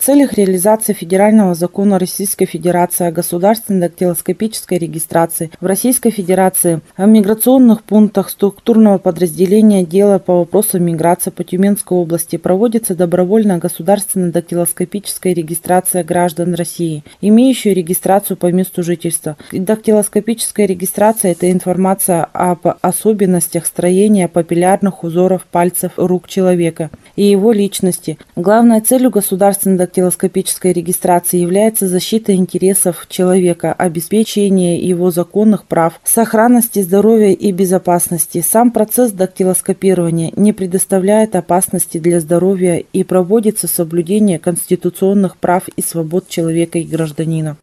целях реализации Федерального закона Российской Федерации о государственной дактилоскопической регистрации в Российской Федерации о миграционных пунктах структурного подразделения дела по вопросам миграции по Тюменской области проводится добровольная государственная дактилоскопическая регистрация граждан России, имеющие регистрацию по месту жительства. Дактилоскопическая регистрация – это информация об особенностях строения папиллярных узоров пальцев рук человека и его личности. Главной целью государственной дактилоскопической регистрации является защита интересов человека, обеспечение его законных прав, сохранности здоровья и безопасности. Сам процесс дактилоскопирования не предоставляет опасности для здоровья и проводится соблюдение конституционных прав и свобод человека и гражданина.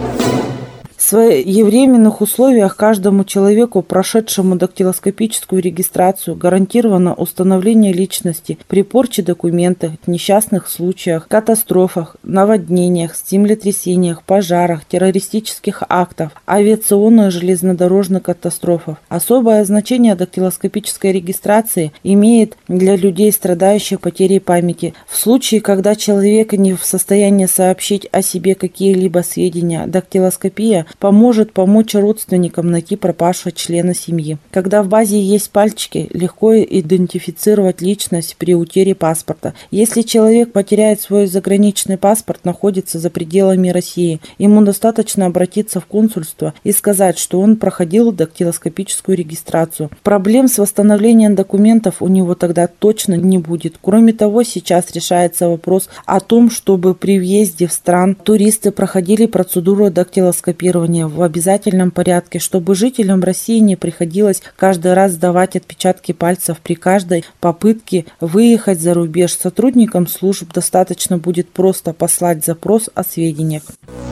В своевременных условиях каждому человеку, прошедшему дактилоскопическую регистрацию, гарантировано установление личности при порче документов, несчастных случаях, катастрофах, наводнениях, землетрясениях, пожарах, террористических актах, авиационных железнодорожных катастрофах. Особое значение дактилоскопической регистрации имеет для людей, страдающих потерей памяти. В случае, когда человек не в состоянии сообщить о себе какие-либо сведения, дактилоскопия поможет помочь родственникам найти пропавшего члена семьи. Когда в базе есть пальчики, легко идентифицировать личность при утере паспорта. Если человек потеряет свой заграничный паспорт, находится за пределами России, ему достаточно обратиться в консульство и сказать, что он проходил дактилоскопическую регистрацию. Проблем с восстановлением документов у него тогда точно не будет. Кроме того, сейчас решается вопрос о том, чтобы при въезде в страну туристы проходили процедуру дактилоскопирования в обязательном порядке, чтобы жителям России не приходилось каждый раз сдавать отпечатки пальцев при каждой попытке выехать за рубеж. Сотрудникам служб достаточно будет просто послать запрос о сведениях.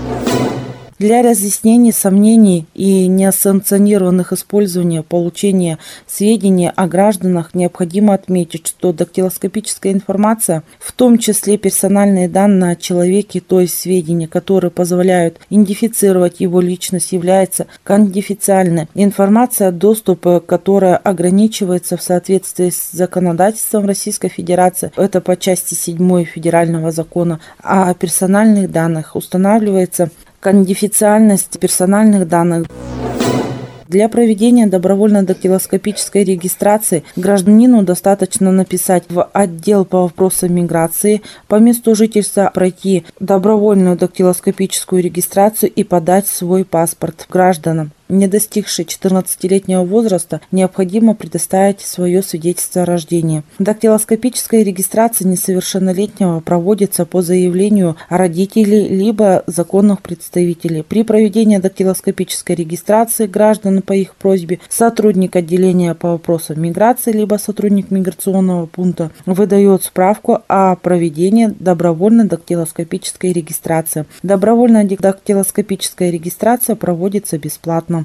Для разъяснения сомнений и несанкционированных использования получения сведений о гражданах необходимо отметить, что дактилоскопическая информация, в том числе персональные данные о человеке, то есть сведения, которые позволяют идентифицировать его личность, является конфиденциальной. Информация, доступ к которой ограничивается в соответствии с законодательством Российской Федерации, это по части 7 Федерального закона о персональных данных, устанавливается конфиденциальность персональных данных. Для проведения добровольной дактилоскопической регистрации гражданину достаточно написать в отдел по вопросам миграции по месту жительства, пройти добровольную дактилоскопическую регистрацию и подать свой паспорт гражданам. Не достигшие 14-летнего возраста необходимо предоставить свое свидетельство о рождении. Дактилоскопическая регистрация несовершеннолетнего проводится по заявлению родителей либо законных представителей. При проведении дактилоскопической регистрации граждан по их просьбе сотрудник отделения по вопросам миграции либо сотрудник миграционного пункта выдает справку о проведении добровольной дактилоскопической регистрации. Добровольная дактилоскопическая регистрация проводится бесплатно.